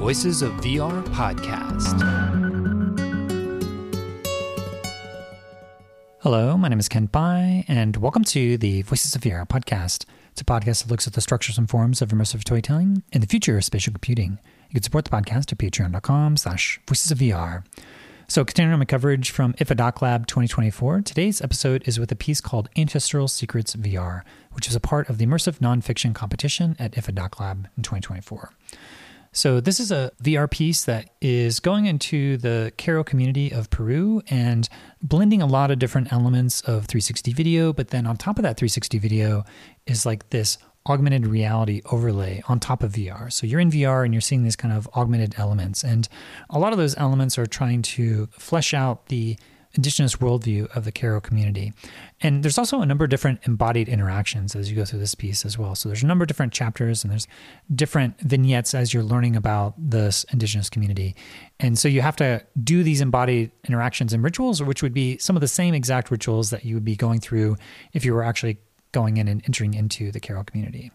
Voices of VR podcast. Hello, my name is Ken Pai, and welcome to the Voices of VR podcast. It's a podcast that looks at the structures and forms of immersive storytelling and the future of spatial computing. You can support the podcast at patreon.com/voicesofvr. So continuing on my coverage from IFA Doc Lab 2024, today's episode is with a piece called Ancestral Secrets VR, which is a part of the immersive nonfiction competition at IFA Doc Lab in 2024. So this is a VR piece that is going into the Kero community of Peru and blending a lot of different elements of 360 video, but then on top of that 360 video is like this augmented reality overlay on top of VR. So you're in VR and you're seeing these kind of augmented elements. And a lot of those elements are trying to flesh out the indigenous worldview of the Kero community. And there's also a number of different embodied interactions as you go through this piece as well. So there's a number of different chapters and there's different vignettes as you're learning about this indigenous community. And so you have to do these embodied interactions and rituals, which would be some of the same exact rituals that you would be going through if you were actually going in and entering into the Kero community.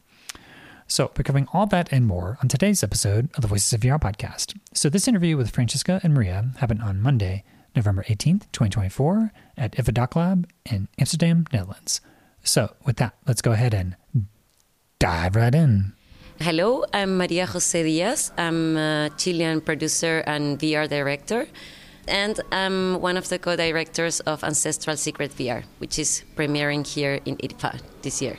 So we're covering all that and more on today's episode of the Voices of VR podcast. So this interview with Francisca and Maria happened on Monday, November 18th, 2024 at IFA Doc Lab in Amsterdam, Netherlands. So with that, let's go ahead and dive right in. Hello, I'm Maria Jose Diaz. I'm a Chilean producer and VR director. And I'm one of the co-directors of Ancestral Secrets VR, which is premiering here in IFA this year.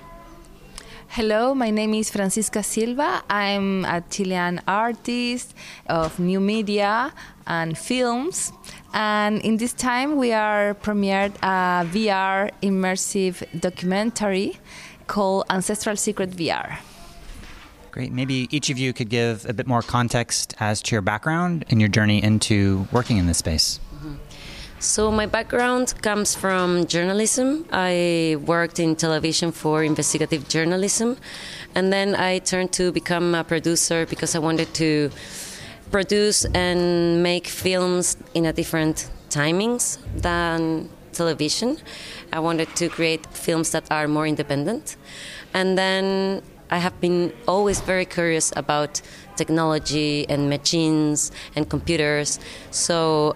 Hello, my name is Francisca Silva. I'm a Chilean artist of new media and films. And in this time, we are premiered a VR immersive documentary called Ancestral Secrets VR. Great. Maybe each of you could give a bit more context as to your background and your journey into working in this space. Mm-hmm. So my background comes from journalism. I worked in television for investigative journalism. And then I turned to become a producer because I wanted to produce and make films in a different timings than television. I wanted to create films that are more independent. And then I have been always very curious about technology and machines and computers. So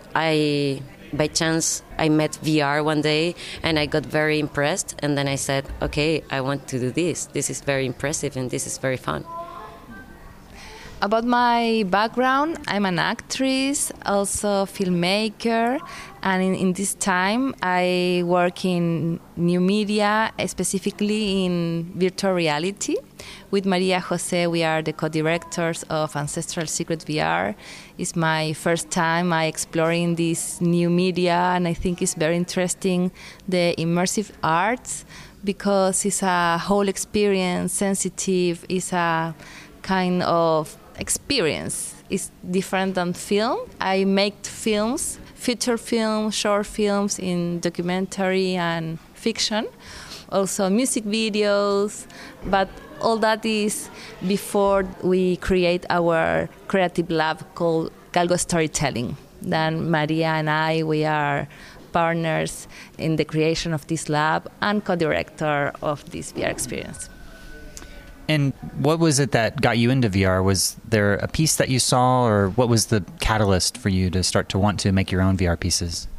by chance, I met VR one day and I got very impressed. And then I said, okay, I want to do this. This is very impressive and this is very fun. About my background, I'm an actress, also filmmaker, and in this time I work in new media, specifically in virtual reality. With Maria Jose, we are the co-directors of Ancestral Secrets VR. It's my first time I exploring this new media, and I think it's very interesting, the immersive arts, because it's a whole experience, sensitive, it's a kind of experience. It's different than film. I make films, feature films, short films in documentary and fiction, also music videos, but all that is before we create our creative lab called Galgo Storytelling. Then Maria and I, we are partners in the creation of this lab and co-director of this VR experience. And what was it that got you into VR? Was there a piece that you saw, or what was the catalyst for you to start to want to make your own VR pieces?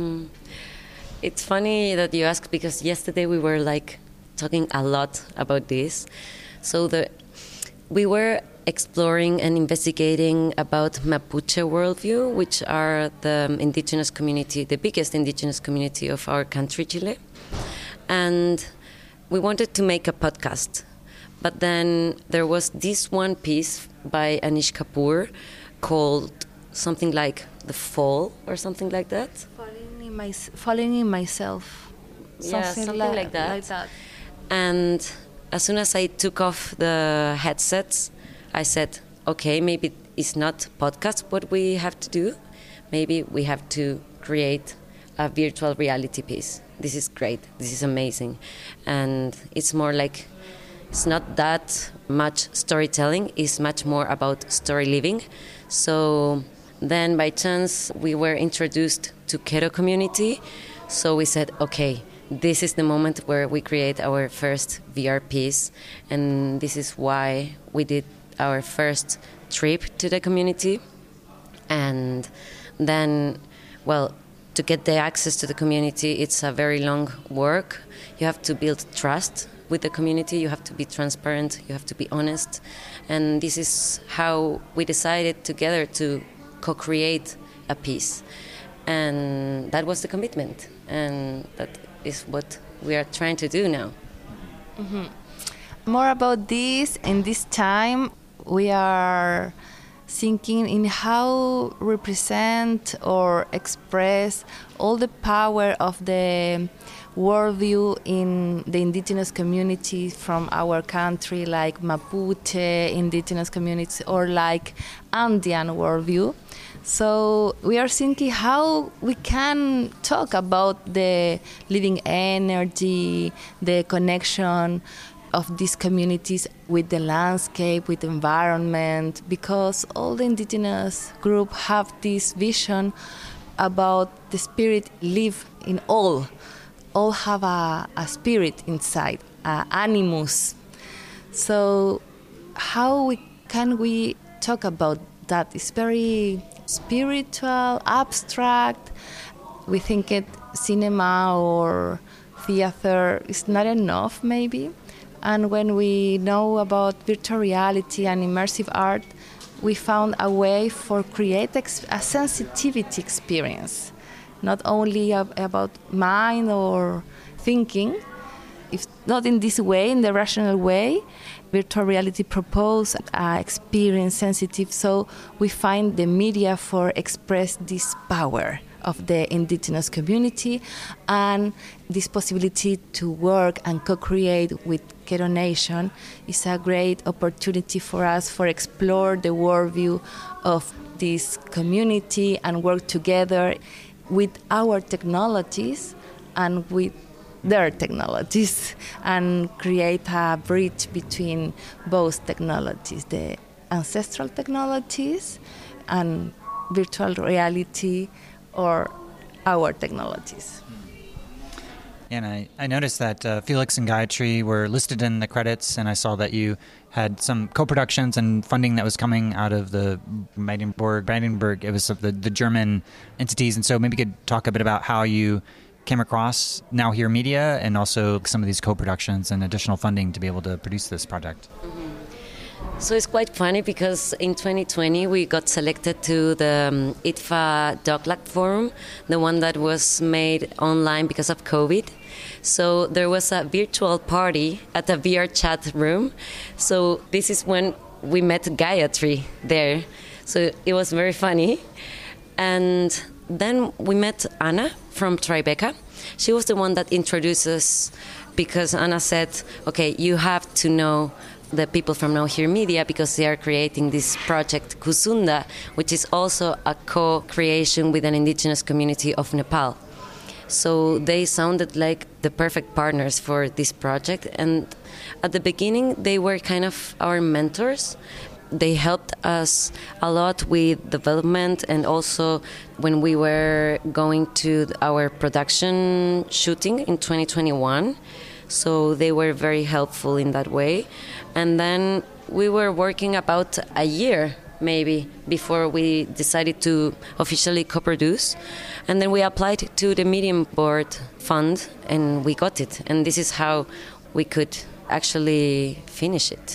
It's funny that you ask, because yesterday we were talking a lot about this. So we were exploring and investigating about Mapuche worldview, which are the indigenous community, the biggest indigenous community of our country, Chile. And we wanted to make a podcast. But then there was this one piece by Anish Kapoor called something like The Fall or something like that. Falling in myself. Something like that. And as soon as I took off the headsets, I said, okay, maybe it's not podcast what we have to do. Maybe we have to create a virtual reality piece. This is great. This is amazing. And it's more like, it's not that much storytelling. It's much more about story living. So then by chance, we were introduced to Kero community. So we said, okay, this is the moment where we create our first VR piece. And this is why we did our first trip to the community. And then, well, to get the access to the community, it's a very long work. You have to build trust with the community. You have to be transparent. You have to be honest. And this is how we decided together to co-create a piece. And that was the commitment. And that is what we are trying to do now. Mm-hmm. More about this, in this time, we are thinking in how represent or express all the power of the worldview in the indigenous communities from our country, like Mapuche indigenous communities, or like Andean worldview. So we are thinking how we can talk about the living energy, the connection of these communities with the landscape, with the environment, because all the indigenous group have this vision about the spirit live in all. All have a spirit inside, animus. So how can we talk about that? It's very spiritual, abstract. We think it cinema or theater is not enough, maybe. And when we know about virtual reality and immersive art, we found a way for create a sensitivity experience, not only about mind or thinking. If not in this way, in the rational way, virtual reality propose experience sensitive. So we find the media for express this power of the indigenous community and this possibility to work and co-create with Quero Nation is a great opportunity for us for explore the worldview of this community and work together with our technologies and with their technologies and create a bridge between both technologies, the ancestral technologies and virtual reality or our technologies. And I noticed that Felix and Gayatri were listed in the credits, and I saw that you had some co-productions and funding that was coming out of the Brandenburg. It was the German entities, and so maybe you could talk a bit about how you came across Now Here Media and also some of these co-productions and additional funding to be able to produce this project. Mm-hmm. So it's quite funny because in 2020 we got selected to the ITFA DocLab Forum, the one that was made online because of COVID. So there was a virtual party at a VR chat room. So this is when we met Gayatri there. So it was very funny. And then we met Anna from Tribeca. She was the one that introduced us because Anna said, okay, you have to know the people from Now Here Media because they are creating this project Kusunda, which is also a co-creation with an indigenous community of Nepal. So they sounded like the perfect partners for this project. And at the beginning, they were kind of our mentors. They helped us a lot with development and also when we were going to our production shooting in 2021. So they were very helpful in that way. And then we were working about a year maybe before we decided to officially co-produce. And then we applied to the Medium Board Fund and we got it. And this is how we could actually finish it.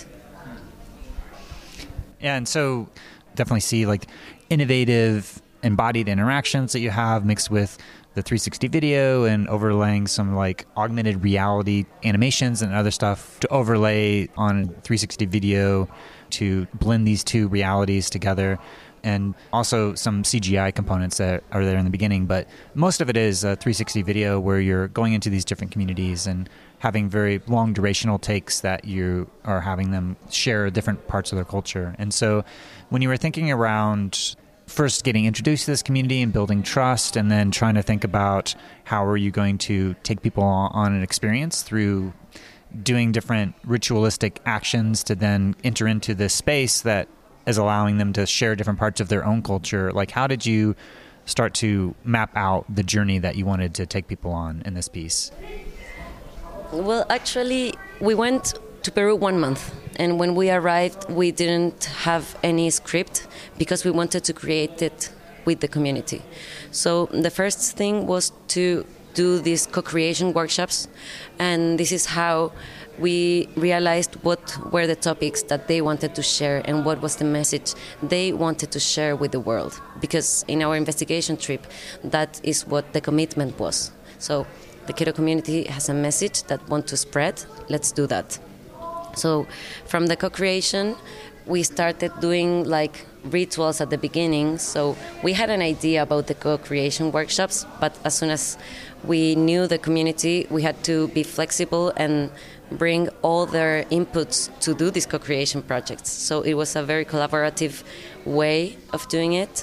Yeah, and so definitely see like innovative embodied interactions that you have mixed with the 360 video and overlaying some like augmented reality animations and other stuff to overlay on 360 video to blend these two realities together, and also some CGI components that are there in the beginning. But most of it is a 360 video where you're going into these different communities and having very long durational takes that you are having them share different parts of their culture. And so when you were thinking around first getting introduced to this community and building trust, and then trying to think about how are you going to take people on an experience through doing different ritualistic actions to then enter into this space that is allowing them to share different parts of their own culture. Like, how did you start to map out the journey that you wanted to take people on in this piece? Well, actually, we went to Peru 1 month. And when we arrived, we didn't have any script because we wanted to create it with the community. So the first thing was to do these co-creation workshops, and this is how we realized what were the topics that they wanted to share and what was the message they wanted to share with the world. Because in our investigation trip, that is what the commitment was. So the keto community has a message that want to spread, let's do that. So from the co-creation, we started doing like rituals at the beginning. So we had an idea about the co-creation workshops, but as soon as we knew the community, we had to be flexible and bring all their inputs to do these co-creation projects. So it was a very collaborative way of doing it.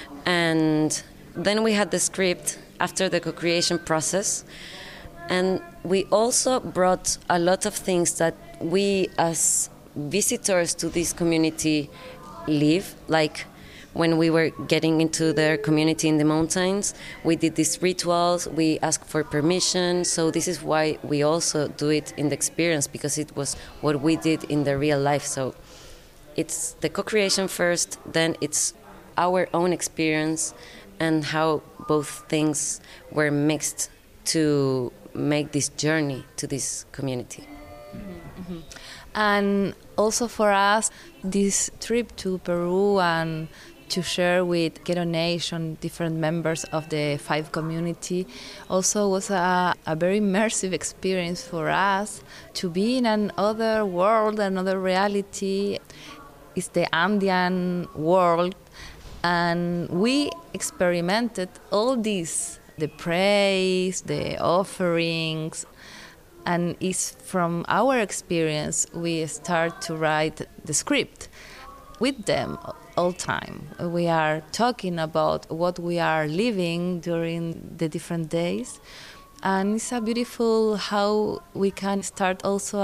And then we had the script after the co-creation process. And we also brought a lot of things that we as visitors to this community live, like when we were getting into their community in the mountains, we did these rituals, we asked for permission. So this is why we also do it in the experience, because it was what we did in the real life. So it's the co-creation first, then it's our own experience and how both things were mixed to make this journey to this community. Mm-hmm. And also for us, this trip to Peru and to share with Keto Nation, different members of the Five community, also was a very immersive experience for us to be in another world, another reality. It's the Andean world, and we experimented all this, the praise, the offerings, and it's from our experience we start to write the script with them all time. We are talking about what we are living during the different days, and it's a beautiful how we can start also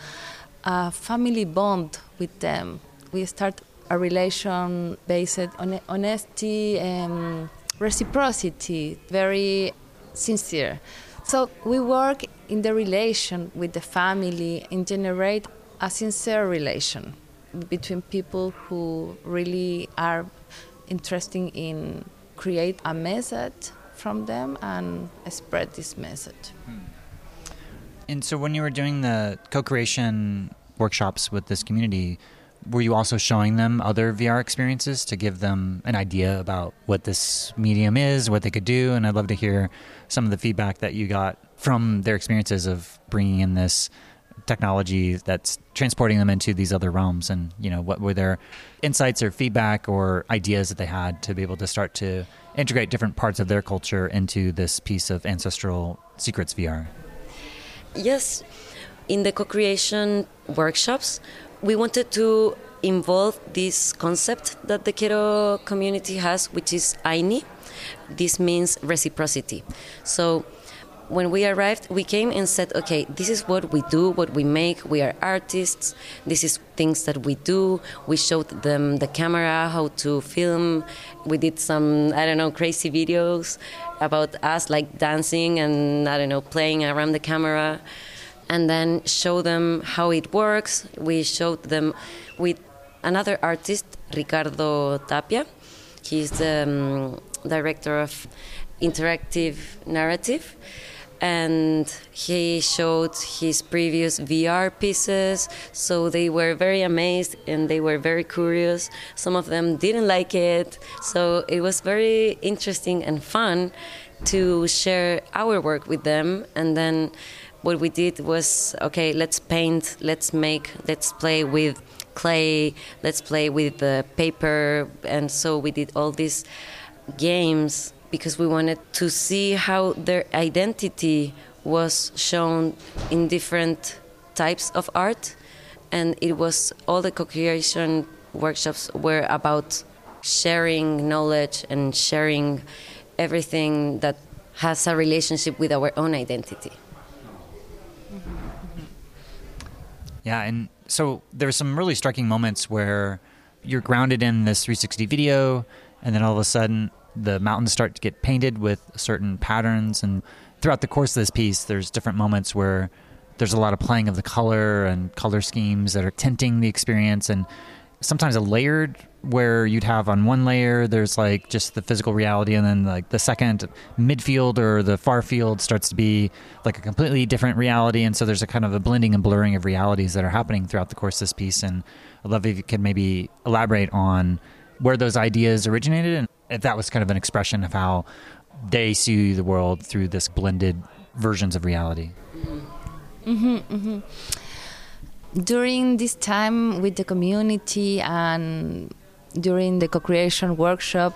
a family bond with them. We start a relation based on honesty and reciprocity, very sincere. So we work in the relation with the family and generate a sincere relation between people who really are interested in create a message from them and spread this message. And so when you were doing the co-creation workshops with this community, were you also showing them other VR experiences to give them an idea about what this medium is, what they could do? And I'd love to hear some of the feedback that you got from their experiences of bringing in this technology that's transporting them into these other realms. And, you know, what were their insights or feedback or ideas that they had to be able to start to integrate different parts of their culture into this piece of Ancestral Secrets VR? Yes, in the co-creation workshops, we wanted to involve this concept that the keto community has, which is Aini. This means reciprocity. So when we arrived, we came and said, okay, this is what we do, what we make. We are artists. This is things that we do. We showed them the camera, how to film. We did some, crazy videos about us, like dancing and, playing around the camera. And then show them how it works. We showed them with another artist, Ricardo Tapia. He's the director of Interactive Narrative. And he showed his previous VR pieces. So they were very amazed and they were very curious. Some of them didn't like it. So it was very interesting and fun to share our work with them. And then what we did was, okay, let's paint, let's make, let's play with clay, let's play with the paper. And so we did all these games because we wanted to see how their identity was shown in different types of art. And it was, all the co-creation workshops were about sharing knowledge and sharing everything that has a relationship with our own identity. Yeah, and so there's some really striking moments where you're grounded in this 360 video, and then all of a sudden the mountains start to get painted with certain patterns. And throughout the course of this piece, there's different moments where there's a lot of playing of the color and color schemes that are tinting the experience, and sometimes a layered where you'd have on one layer there's like just the physical reality, and then like the second midfield or the far field starts to be like a completely different reality, and so there's a kind of a blending and blurring of realities that are happening throughout the course of this piece. And I'd love if you could maybe elaborate on where those ideas originated, and if that was kind of an expression of how they see the world through this blended versions of reality. During this time with the community and during the co-creation workshop,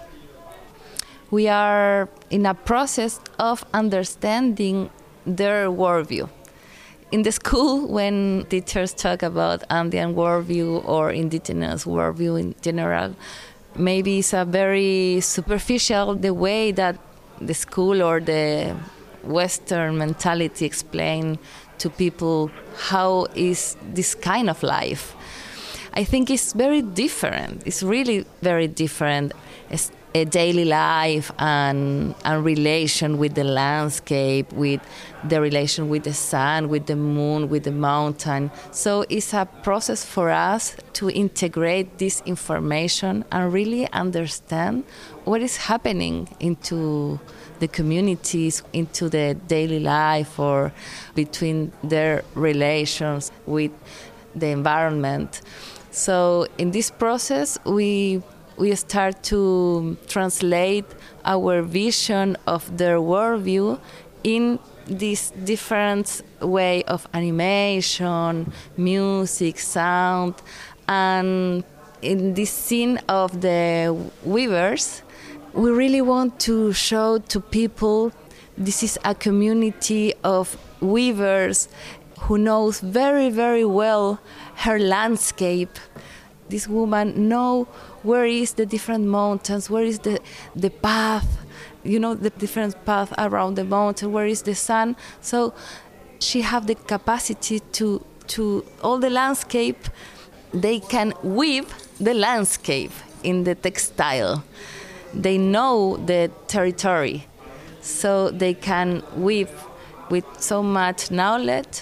we are in a process of understanding their worldview. In the school, when teachers talk about Andean worldview or indigenous worldview in general, maybe it's a very superficial the way that the school or the Western mentality explain to people how is this kind of life. I think it's very different. It's really very different. It's a daily life and relation with the landscape, with the relation with the sun, with the moon, with the mountain. So it's a process for us to integrate this information and really understand what is happening into the communities, into the daily life, or between their relations with the environment. So in this process, we start to translate our vision of their worldview in this different way of animation, music, sound, and in this scene of the weavers, we really want to show to people this is a community of weavers who knows very, very well her landscape. This woman know where is the different mountains, where is the path, the different path around the mountain, where is the sun. So she have the capacity to all the landscape, they can weave the landscape in the textile. They know the territory, so they can weave with so much knowledge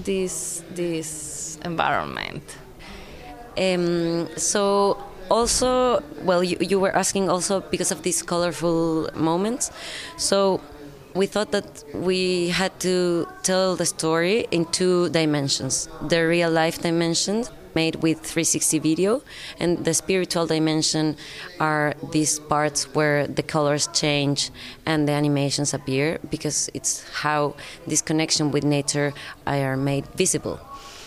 this environment. So also, well, you were asking also because of these colorful moments. So we thought that we had to tell the story in 2 dimensions. The real life dimension made with 360 video, and the spiritual dimension are these parts where the colors change and the animations appear, because it's how this connection with nature are made visible.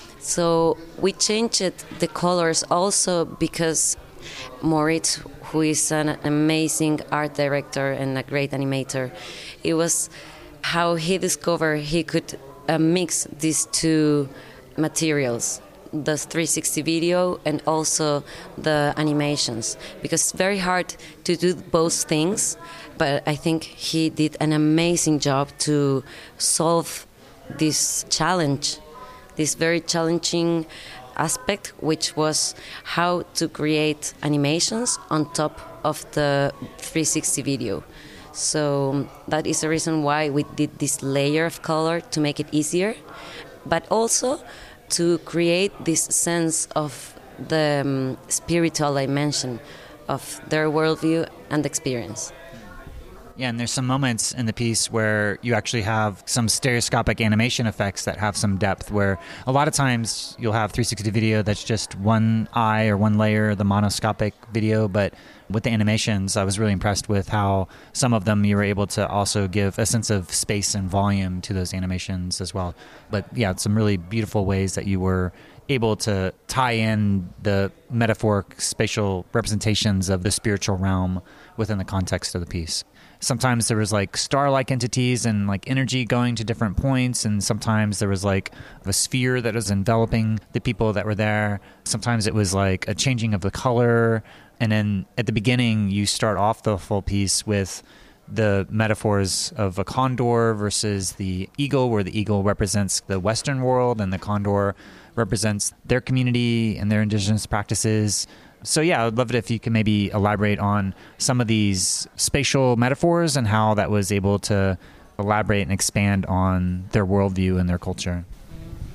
So we changed the colors also because Moritz, who is an amazing art director and a great animator, it was how he discovered he could mix these 2 materials, the 360 video and also the animations, because it's very hard to do both things, but I think he did an amazing job to solve this challenge, this very challenging aspect, which was how to create animations on top of the 360 video. So that is the reason why we did this layer of color, to make it easier, but also to create this sense of the spiritual dimension of their worldview and experience. Yeah, and there's some moments in the piece where you actually have some stereoscopic animation effects that have some depth, where a lot of times you'll have 360 video that's just one eye or one layer, the monoscopic video, but with the animations, I was really impressed with how some of them you were able to also give a sense of space and volume to those animations as well. But yeah, some really beautiful ways that you were able to tie in the metaphoric spatial representations of the spiritual realm within the context of the piece. Sometimes there was like star-like entities and like energy going to different points, and sometimes there was like a sphere that was enveloping the people that were there. Sometimes it was like a changing of the color. And then at the beginning, you start off the full piece with the metaphors of a condor versus the eagle, where the eagle represents the Western world and the condor represents their community and their indigenous practices. So yeah, I'd love it if you can maybe elaborate on some of these spatial metaphors and how that was able to elaborate and expand on their worldview and their culture.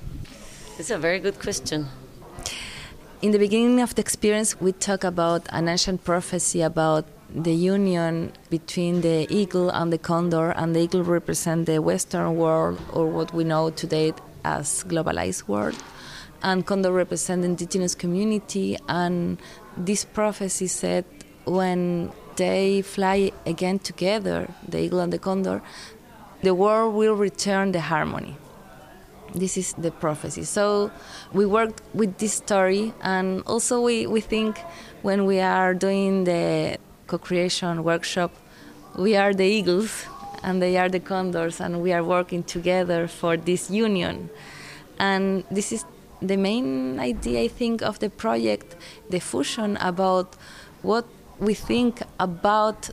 It's a very good question. In the beginning of the experience, we talk about an ancient prophecy about the union between the eagle and the condor, and the eagle represents the Western world, or what we know today as globalized world, and condor represents the indigenous community. And this prophecy said when they fly again together, the eagle and the condor, the world will return the harmony. This is the prophecy. So we worked with this story, and also we think when we are doing the co-creation workshop, we are the eagles and they are the condors, and we are working together for this union. And this is the main idea, I think, of the project, the fusion about what we think about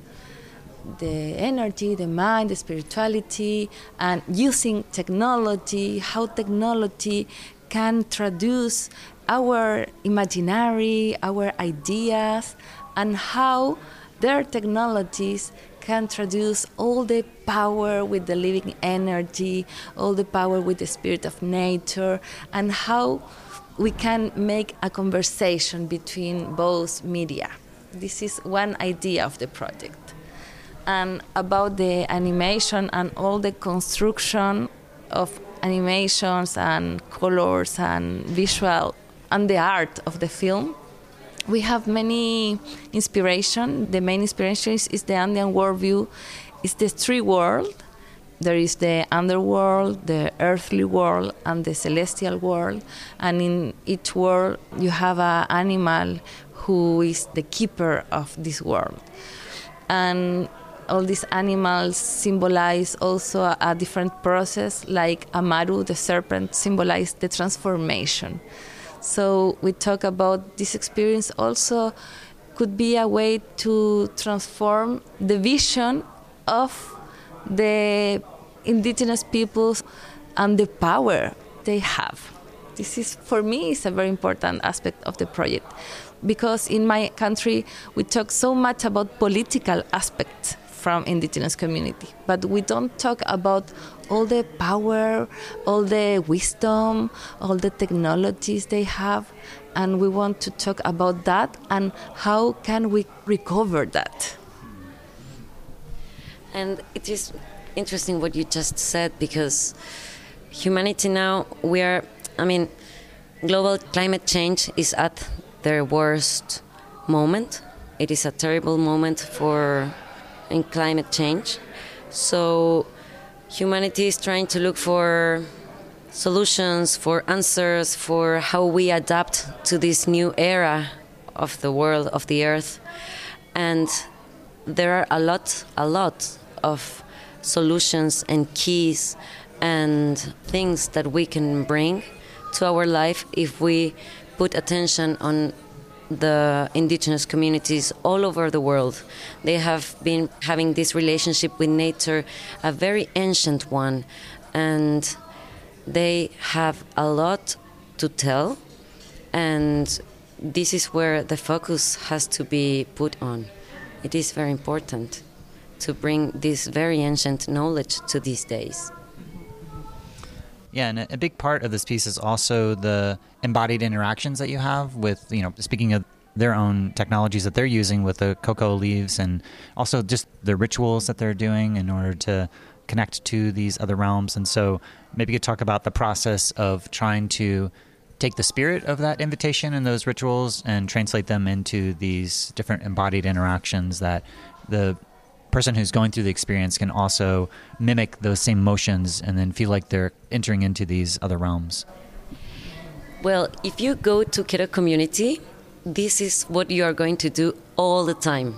the energy, the mind, the spirituality, and using technology, how technology can traduce our imaginary, our ideas, and how their technologies can traduce all the power with the living energy, all the power with the spirit of nature, and how we can make a conversation between both media. This is one idea of the project. And about the animation and all the construction of animations and colors and visual and the art of the film, we have many inspiration. The main inspiration is the Andean worldview. It's the three worlds. There is the underworld, the earthly world, and the celestial world. And in each world, you have an animal who is the keeper of this world. And all these animals symbolize also a different process, like Amaru, the serpent, symbolizes the transformation. So we talk about this experience also could be a way to transform the vision of the indigenous peoples and the power they have. This is, for me, is a very important aspect of the project, because in my country we talk so much about political aspects from indigenous community, but we don't talk about all the power, all the wisdom, all the technologies they have, and we want to talk about that and how can we recover that. And it is interesting what you just said, because humanity now, global climate change is at their worst moment. It is a terrible moment in climate change. So humanity is trying to look for solutions, for answers, for how we adapt to this new era of the world, of the earth. And there are a lot of solutions and keys and things that we can bring to our life if we put attention on the indigenous communities all over the world. They have been having this relationship with nature, a very ancient one, and they have a lot to tell, and this is where the focus has to be put on. It is very important to bring this very ancient knowledge to these days. Yeah, and a big part of this piece is also the embodied interactions that you have with, speaking of their own technologies that they're using with the cocoa leaves, and also just the rituals that they're doing in order to connect to these other realms. And so maybe you could talk about the process of trying to take the spirit of that invitation and those rituals and translate them into these different embodied interactions that the person who's going through the experience can also mimic those same motions and then feel like they're entering into these other realms. Well, if you go to Quero community, this is what you are going to do all the time.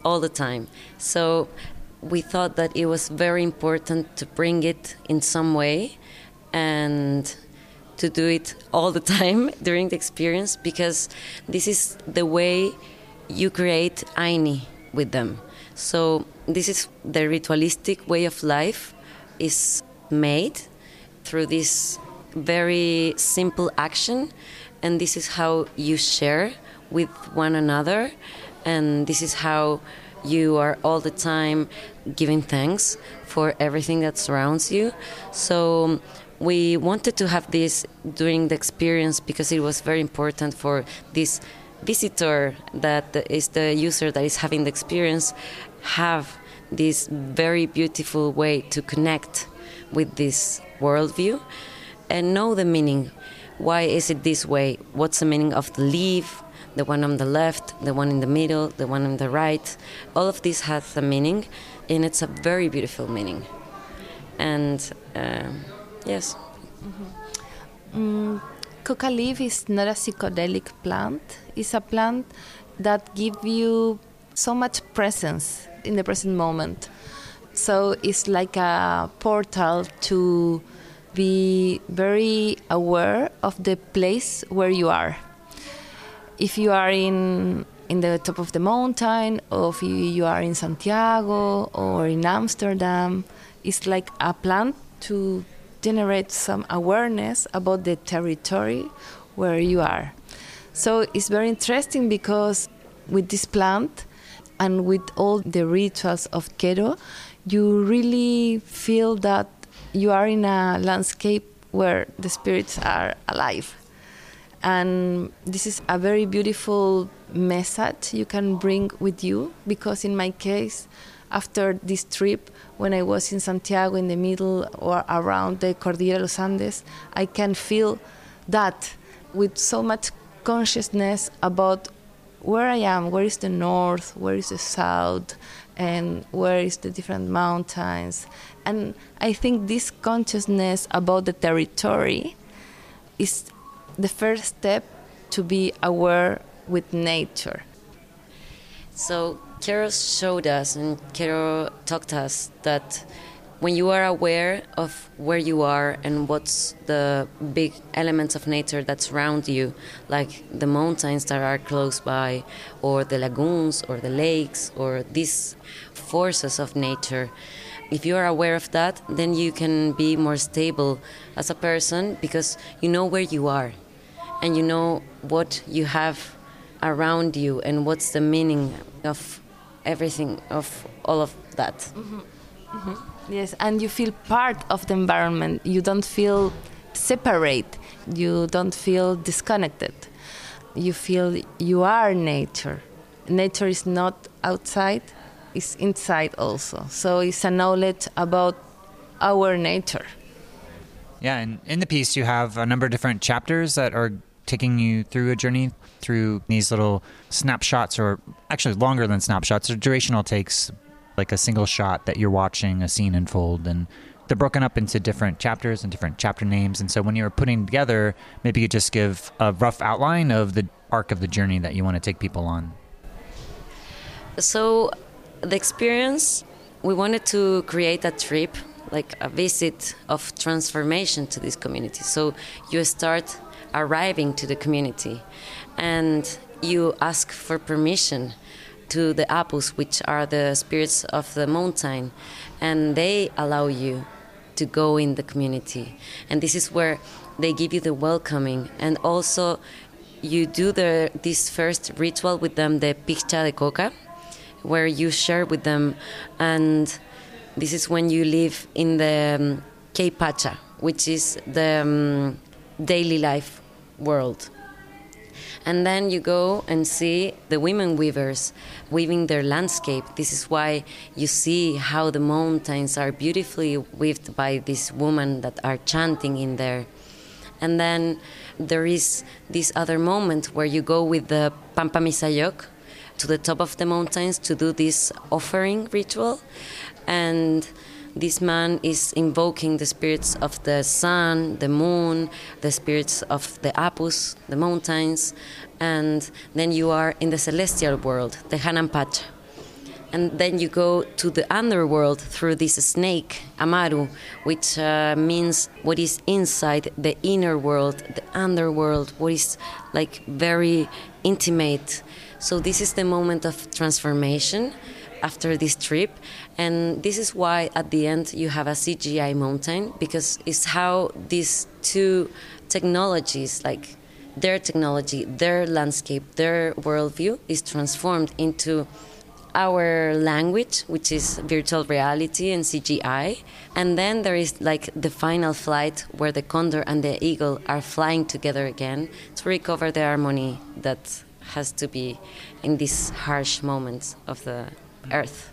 So we thought that it was very important to bring it in some way and to do it all the time during the experience, because this is the way you create Aini with them. So this is the ritualistic way of life is made through this very simple action, and this is how you share with one another, and this is how you are all the time giving thanks for everything that surrounds you. So we wanted to have this during the experience because it was very important for this visitor that is the user that is having the experience have this very beautiful way to connect with this worldview and know the meaning. Why is it this way? What's the meaning of the leaf? The one on the left, the one in the middle, the one on the right. All of this has a meaning, and it's a very beautiful meaning. And yes. Coca leaf is not a psychedelic plant. It's a plant that gives you so much presence in the present moment. So it's like a portal to be very aware of the place where you are. If you are in the top of the mountain, or if you are in Santiago or in Amsterdam, it's like a plant to generate some awareness about the territory where you are. So it's very interesting because with this plant and with all the rituals of Quero, you really feel that you are in a landscape where the spirits are alive. And this is a very beautiful message you can bring with you, because in my case, after this trip, when I was in Santiago in the middle or around the Cordillera de los Andes, I can feel that with so much consciousness about where I am, where is the north, where is the south, and where is the different mountains. And I think this consciousness about the territory is the first step to be aware with nature. So Quero showed us and Quero taught us that when you are aware of where you are and what's the big elements of nature that surround you, like the mountains that are close by, or the lagoons, or the lakes, or these forces of nature, if you are aware of that, then you can be more stable as a person because you know where you are and you know what you have around you and what's the meaning of everything, of all of that. Mm-hmm. Mm-hmm. Yes, and you feel part of the environment. You don't feel separate. You don't feel disconnected. You feel you are nature. Nature is not outside, it's inside also. So it's a knowledge about our nature. Yeah, and in the piece you have a number of different chapters that are taking you through a journey through these little snapshots, or actually longer than snapshots. They're durational takes, like a single shot that you're watching a scene unfold, and they're broken up into different chapters and different chapter names. And so when you're putting together, maybe you could just give a rough outline of the arc of the journey that you want to take people on. So the experience, we wanted to create a trip, like a visit of transformation to this community. So you start arriving to the community and you ask for permission to the apus, which are the spirits of the mountain, and they allow you to go in the community. And this is where they give you the welcoming, and also you do this first ritual with them, the Pixcha de Coca, where you share with them, and this is when you live in the Keipacha, which is the daily life world. And then you go and see the women weavers weaving their landscape. This is why you see how the mountains are beautifully weaved by these women that are chanting in there. And then there is this other moment where you go with the Pampa Misayok to the top of the mountains to do this offering ritual. And this man is invoking the spirits of the sun, the moon, the spirits of the apus, the mountains, and then you are in the celestial world, the Hanampacha. And then you go to the underworld through this snake, Amaru, which means what is inside the inner world, the underworld, what is like very intimate. So this is the moment of transformation after this trip, and this is why at the end you have a CGI mountain, because it's how these two technologies, like their technology, their landscape, their worldview, is transformed into our language, which is virtual reality and CGI. And then there is like the final flight where the condor and the eagle are flying together again to recover the harmony that has to be in these harsh moments of the earth.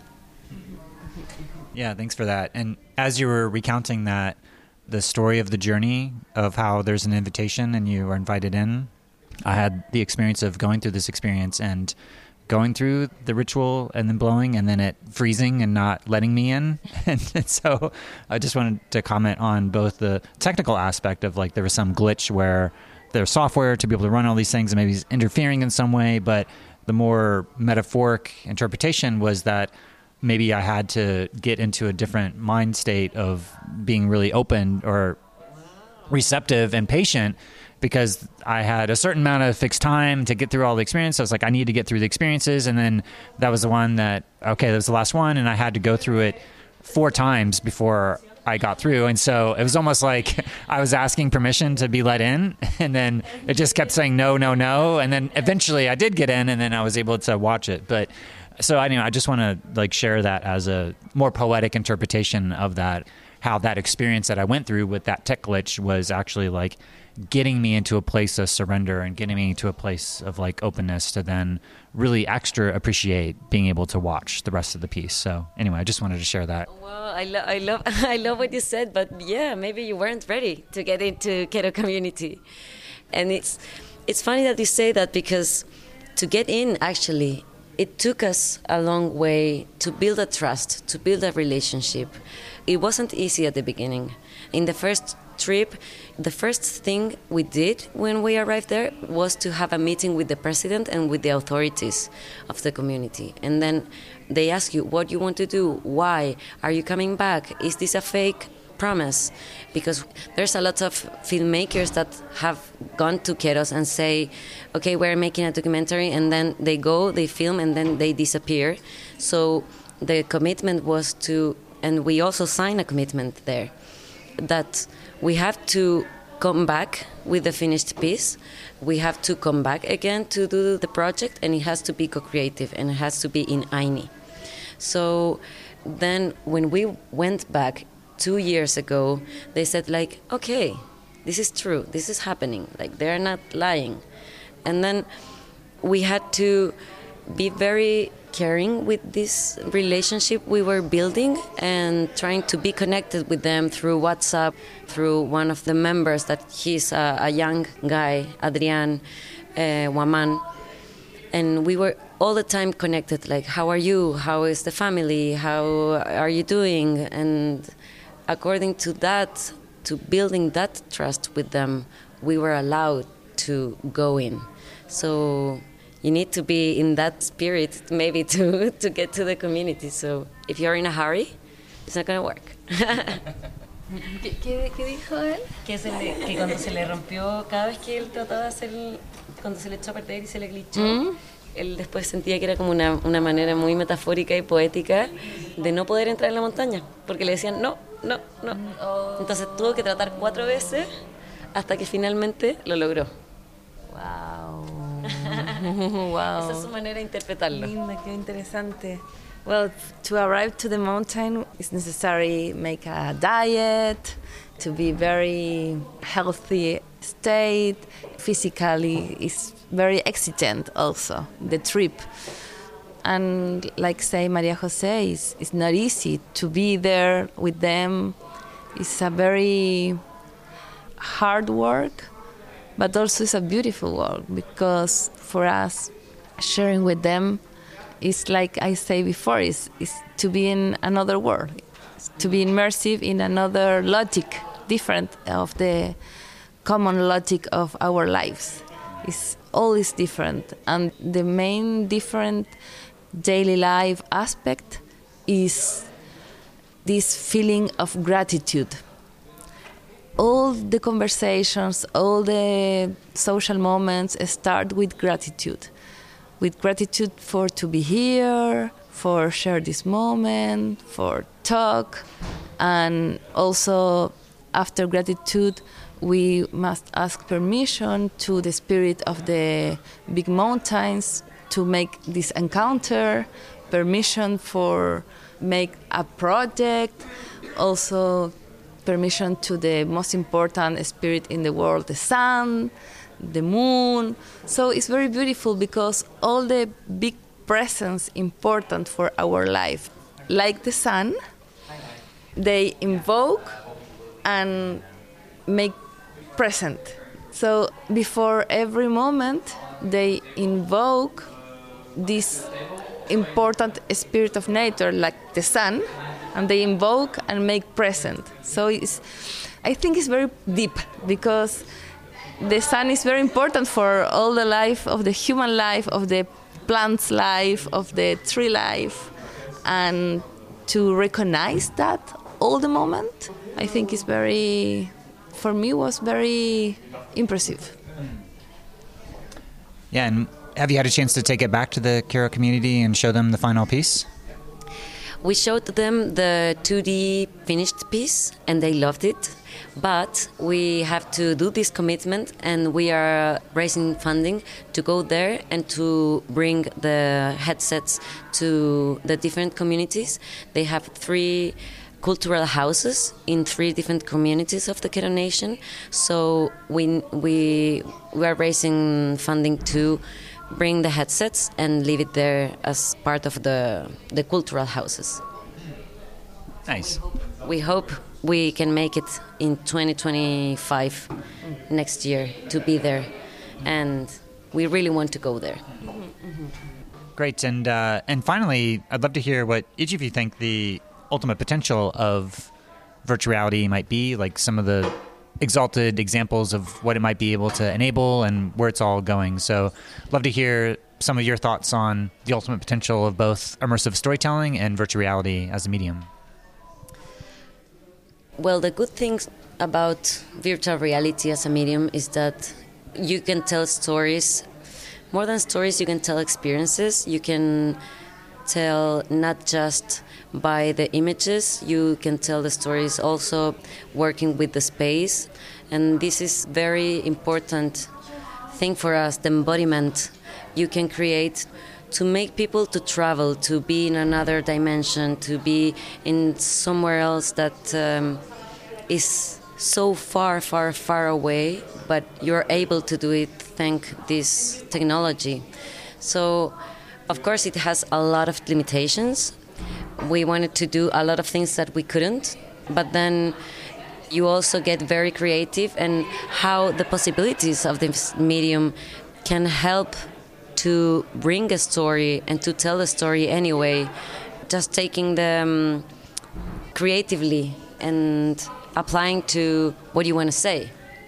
Yeah, thanks for that. And as you were recounting that, the story of the journey of how there's an invitation and you are invited in, I had the experience of going through this experience and going through the ritual and then blowing and then it freezing and not letting me in. And so I just wanted to comment on both the technical aspect of like there was some glitch where there's software to be able to run all these things and maybe it's interfering in some way, but the more metaphoric interpretation was that maybe I had to get into a different mind state of being really open or receptive and patient because I had a certain amount of fixed time to get through all the experience. I was like, I need to get through the experiences. And then that was the one that, okay, that was the last one. And I had to go through it 4 times before I got through. And so it was almost like I was asking permission to be let in. And then it just kept saying no, no, no. And then eventually I did get in and then I was able to watch it. But so I just want to like share that as a more poetic interpretation of that, how that experience that I went through with that tech glitch was actually like getting me into a place of surrender and getting me into a place of like openness to then really extra appreciate being able to watch the rest of the piece. So anyway, I just wanted to share that. Well, I love what you said, but yeah, maybe you weren't ready to get into keto community. And it's funny that you say that because to get in, actually, it took us a long way to build a trust, to build a relationship. It wasn't easy at the beginning. In the first trip, the first thing we did when we arrived there was to have a meeting with the president and with the authorities of the community. And then they ask you what you want to do, why, are you coming back, is this a fake promise? Because there's a lot of filmmakers that have gone to Keros and say, okay, we're making a documentary, and then they go, they film, and then they disappear. So the commitment was to, and we also signed a commitment there, that we have to come back with the finished piece. We have to come back again to do the project, and it has to be co-creative, and it has to be in Aini. So then when we went back 2 years ago, they said like, okay, this is true, this is happening, like they're not lying. And then we had to be very caring with this relationship we were building and trying to be connected with them through WhatsApp, through one of the members that he's a young guy, Adrian Waman. And we were all the time connected, like, how are you? How is the family? How are you doing? And according to that, to building that trust with them, we were allowed to go in. So you need to be in that spirit maybe to get to the community. So if you're in a hurry, it's not going to work. ¿Qué dijo él? Que cuando se le rompió, cada vez que él trataba de hacer, cuando se le echó a perder y se le glitchó, él después sentía que era como una manera muy metafórica y poética de no poder entrar en la montaña, porque le decían no, no, no. Entonces tuvo que tratar 4 veces hasta que finalmente lo logró. Wow. Wow. Esa es su manera de interpretarlo. Linda, qué interesante. Well, to arrive to the mountain, it's necessary make a diet, to be very healthy state. Physically, it's very exciting also, the trip. And like say Maria Jose, it's not easy to be there with them. It's a very hard work, but also it's a beautiful work, because for us, sharing with them is, like I say before, is to be in another world, it's to be immersive in another logic, different of the common logic of our lives. It's always different, and the main different daily life aspect is this feeling of gratitude. All the conversations, all the social moments start with gratitude. With gratitude for to be here, for share this moment, for talk. And also after gratitude, we must ask permission to the spirit of the big mountains to make this encounter, permission for make a project, also permission to the most important spirit in the world, the sun, the moon. So it's very beautiful because all the big presence important for our life, like the sun, they invoke and make present. So before every moment, they invoke this important spirit of nature, like the sun, and they invoke and make present. So I think it's very deep because the sun is very important for all the life of the human life, of the plant's life, of the tree life, and to recognize that all the moment, I think is very, for me, was very impressive. Yeah, and have you had a chance to take it back to the Quero community and show them the final piece? We showed them the 2D finished piece, and they loved it. But we have to do this commitment, and we are raising funding to go there and to bring the headsets to the different communities. They have 3 cultural houses in 3 different communities of the Quero Nation. So we are raising funding to bring the headsets and leave it there as part of the cultural houses. Nice. We hope we can make it in 2025 next year to be there, and we really want to go there. Great. And finally, I'd love to hear what each of you think the ultimate potential of virtual reality might be, like some of the exalted examples of what it might be able to enable and where it's all going. So I'd love to hear some of your thoughts on the ultimate potential of both immersive storytelling and virtual reality as a medium. Well, the good thing about virtual reality as a medium is that you can tell stories. More than stories, you can tell experiences. You can tell not just by the images, you can tell the stories also working with the space. And this is very important thing for us, the embodiment you can create to make people to travel, to be in another dimension, to be in somewhere else that is so far, far, far away, but you're able to do it thanks this technology. So, of course, it has a lot of limitations. We wanted to do a lot of things that we couldn't, but then you also get very creative and how the possibilities of this medium can help to bring a story and to tell a story anyway, just taking them creatively and applying to what you want to say.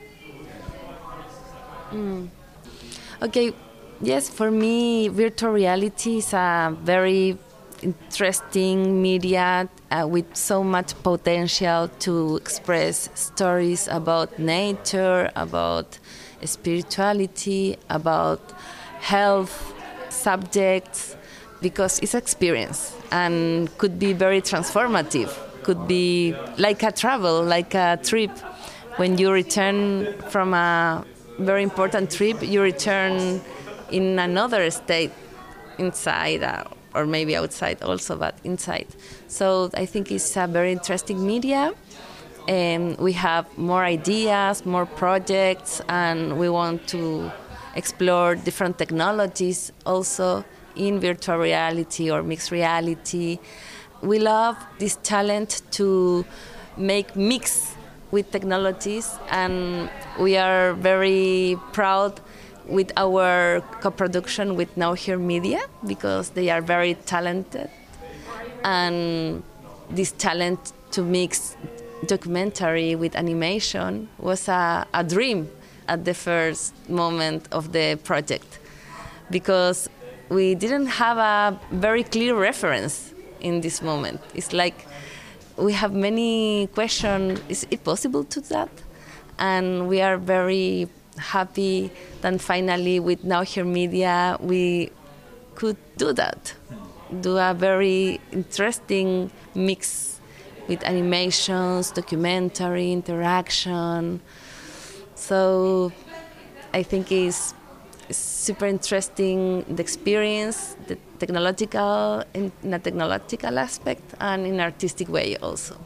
Okay, yes, for me, virtual reality is a very interesting media with so much potential to express stories about nature, about spirituality, about health subjects, because it's experience and could be very transformative, could be like a travel, like a trip. When you return from a very important trip, you return in another state inside, or maybe outside also, but inside. So I think it's a very interesting media. And we have more ideas, more projects, and we want to explore different technologies also in virtual reality or mixed reality. We love this talent to make mix with technologies, and we are very proud with our co-production with Now Here Media, because they are very talented, and this talent to mix documentary with animation was a dream at the first moment of the project, because we didn't have a very clear reference in this moment. It's like we have many questions, is it possible to do that? And we are very happy that finally with Now Here Media we could do that, do a very interesting mix with animations, documentary, interaction. So I think it's super interesting, the experience, the technological, in a technological aspect, and in artistic way also.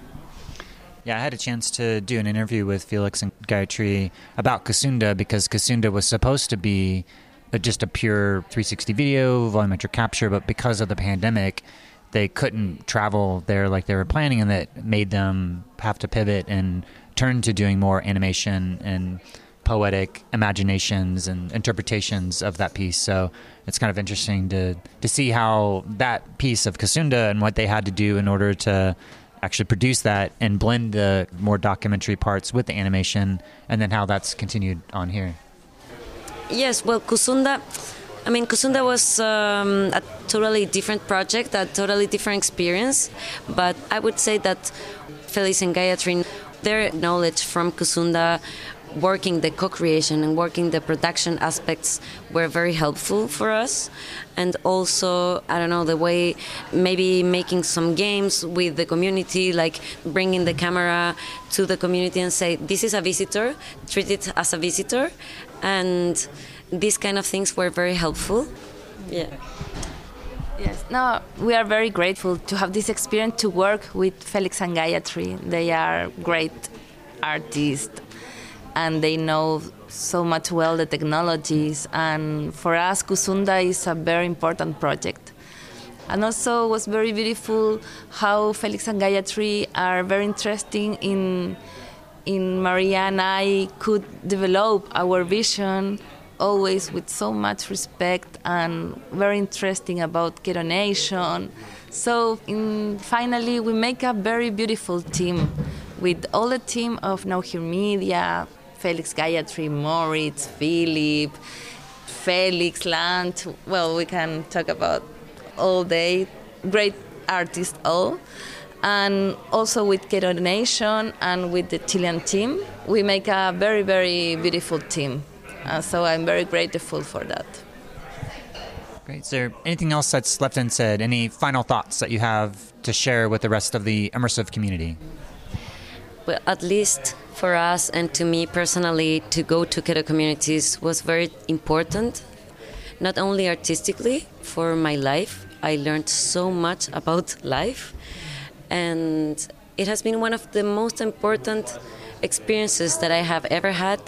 Yeah, I had a chance to do an interview with Felix and Gayatri about Kasunda, because Kasunda was supposed to be just a pure 360 video, volumetric capture, but because of the pandemic, they couldn't travel there like they were planning, and that made them have to pivot and turn to doing more animation and poetic imaginations and interpretations of that piece. So it's kind of interesting to see how that piece of Kasunda and what they had to do in order to actually produce that and blend the more documentary parts with the animation, and then how that's continued on here. Yes, well, Kasunda was a totally different project, a totally different experience, but I would say that Felix and Gayatri, their knowledge from Kasunda, working the co-creation and working the production aspects were very helpful for us. And also, I don't know, the way maybe making some games with the community, like bringing the camera to the community and say, this is a visitor, treat it as a visitor. And these kind of things were very helpful. Yeah. Yes, no, we are very grateful to have this experience to work with Felix and Gayatri. They are great artists, and they know so much well the technologies. And for us, Kasunda is a very important project. And also, it was very beautiful how Felix and Gayatri are very interesting in Maria and I could develop our vision always with so much respect and very interesting about Keronation. So finally, we make a very beautiful team with all the team of Now Here Media, Felix, Gayatri, Moritz, Philip, Felix, Land. Well, we can talk about all day. Great artists all. And also with Keronation and with the Chilean team, we make a very, very beautiful team. So I'm very grateful for that. Great. Is there anything else that's left unsaid? Any final thoughts that you have to share with the rest of the immersive community? Well, at least for us and to me personally, to go to Quero communities was very important, not only artistically, for my life. I learned so much about life, and it has been one of the most important experiences that I have ever had.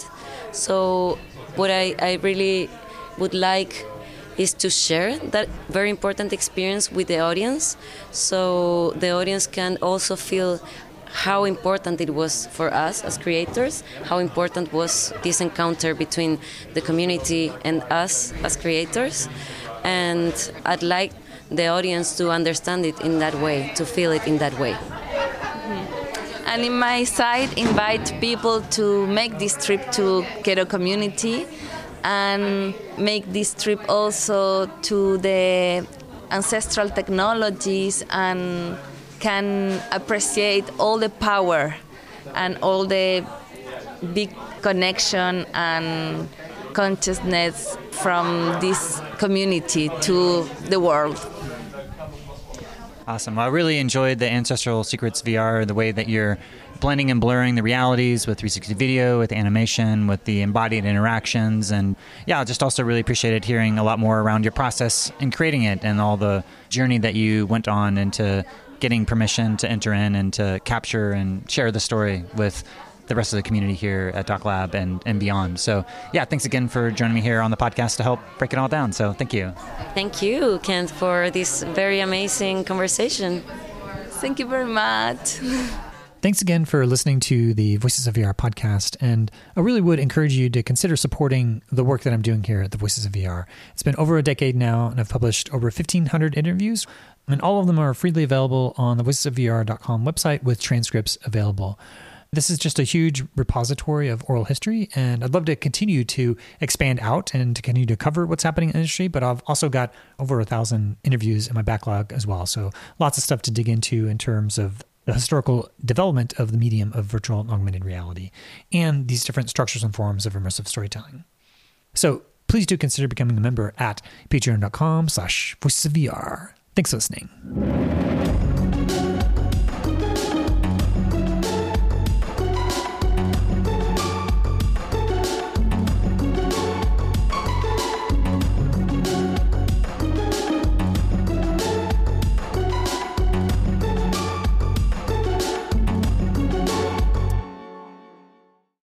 So what I really would like is to share that very important experience with the audience, so the audience can also feel how important it was for us as creators, how important was this encounter between the community and us as creators. And I'd like the audience to understand it in that way, to feel it in that way. Mm-hmm. And in my side, invite people to make this trip to Quero community and make this trip also to the ancestral technologies and can appreciate all the power and all the big connection and consciousness from this community to the world. Awesome. Well, I really enjoyed the Ancestral Secrets VR, the way that you're blending and blurring the realities with 360 video, with animation, with the embodied interactions. And yeah, I just also really appreciated hearing a lot more around your process in creating it and all the journey that you went on into getting permission to enter in and to capture and share the story with the rest of the community here at Doc Lab and beyond. So yeah, thanks again for joining me here on the podcast to help break it all down. So thank you. Thank you, Kent, for this very amazing conversation. Thank you very much. Thanks again for listening to the Voices of VR podcast. And I really would encourage you to consider supporting the work that I'm doing here at the Voices of VR. It's been over a decade now, and I've published over 1,500 interviews, and all of them are freely available on the voicesofvr.com website with transcripts available. This is just a huge repository of oral history, and I'd love to continue to expand out and to continue to cover what's happening in the industry, but I've also got over 1,000 interviews in my backlog as well. So lots of stuff to dig into in terms of the historical development of the medium of virtual and augmented reality and these different structures and forms of immersive storytelling. So please do consider becoming a member at patreon.com/voicesofvr. Thanks for listening.